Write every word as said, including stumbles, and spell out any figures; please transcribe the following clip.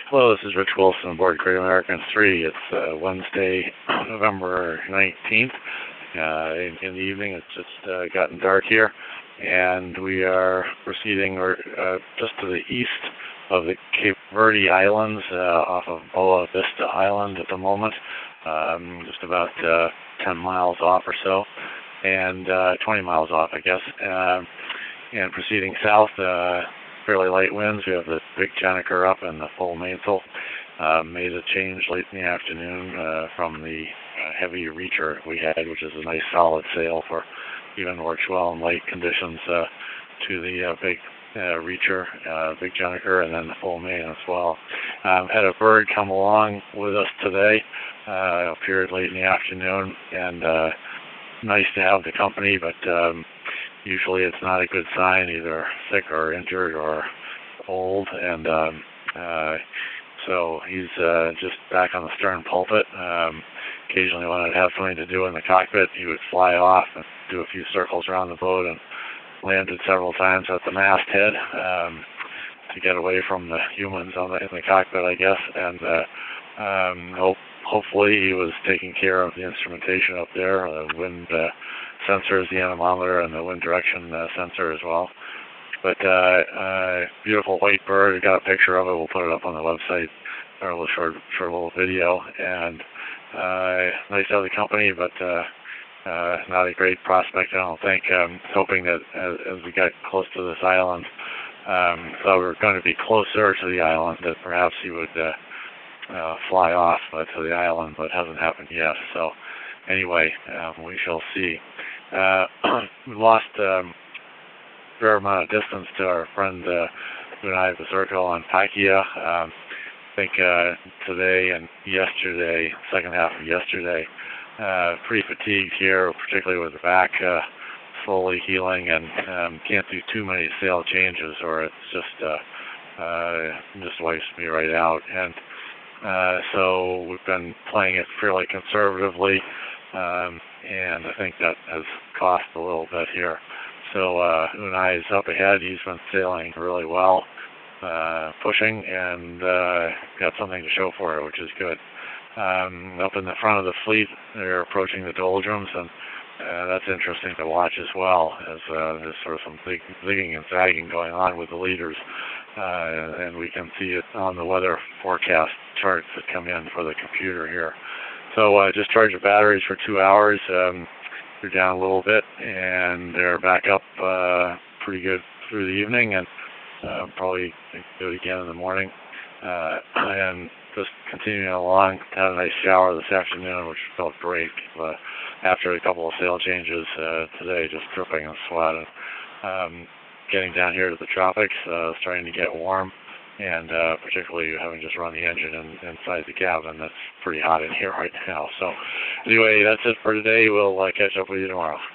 Hello, this is Rich Wilson aboard Great American three. It's uh, Wednesday, November nineteenth. Uh, in, in the evening, it's just uh, gotten dark here, and we are proceeding or, uh, just to the east of the Cape Verde Islands, uh, off of Boa Vista Island at the moment, um, just about uh, ten miles off or so, and uh, twenty miles off, I guess. Uh, and proceeding south, uh, fairly light winds. We have the big Gennaker up and the full mainsail. Uh, made a change late in the afternoon uh, from the uh, heavy reacher we had, which is a nice solid sail for even works well in light conditions, uh, to the uh, big uh, reacher, uh, big Gennaker, and then the full main as well. Um, had a bird come along with us today, uh, appeared late in the afternoon, and uh, nice to have the company, but um, usually it's not a good sign, either sick or injured or old, and um, uh, so he's uh, just back on the stern pulpit. Um, occasionally when I'd have something to do in the cockpit, he would fly off and do a few circles around the boat and landed several times at the masthead um, to get away from the humans on the, in the cockpit, I guess, and uh, um, hope, hopefully he was taking care of the instrumentation up there, the wind uh, sensors, the anemometer, and the wind direction uh, sensor as well. But uh, uh, beautiful white bird. We got a picture of it. We'll put it up on the website, or a little short, short little video. And uh, nice to have the company, but uh, uh, not a great prospect, I don't think. Um, hoping that as, as we got close to this island, um, thought we were going to be closer to the island, that perhaps he would uh, uh, fly off uh, to the island, but it hasn't happened yet. So anyway, um, we shall see. Uh, we lost um, a fair amount of distance to our friend uh, Unai Bazurko on Pakia. Um, I think uh, today and yesterday, second half of yesterday, uh, pretty fatigued here, particularly with the back uh, slowly healing, and um, can't do too many sail changes, or it's just uh, uh, just wipes me right out. And uh, so we've been playing it fairly conservatively. Um, and I think that has cost a little bit here. So uh, Unai is up ahead. He's been sailing really well, uh, pushing, and uh, got something to show for it, which is good. Um, up in the front of the fleet, they're approaching the doldrums, and uh, that's interesting to watch as well, as uh, there's sort of some zig zigging and zagging going on with the leaders. Uh, and we can see it on the weather forecast charts that come in for the computer here. So uh, just charged the batteries for two hours. Um, they're down a little bit, and they're back up uh, pretty good through the evening, and uh, probably do it again in the morning. Uh, and just continuing along, had a nice shower this afternoon, which felt great. Uh, after a couple of sail changes uh, today, just dripping in sweat. And, um, getting down here to the tropics, uh, starting to get warm. And uh, particularly having just run the engine in, inside the cabin, that's pretty hot in here right now. So anyway, that's it for today. We'll uh, catch up with you tomorrow.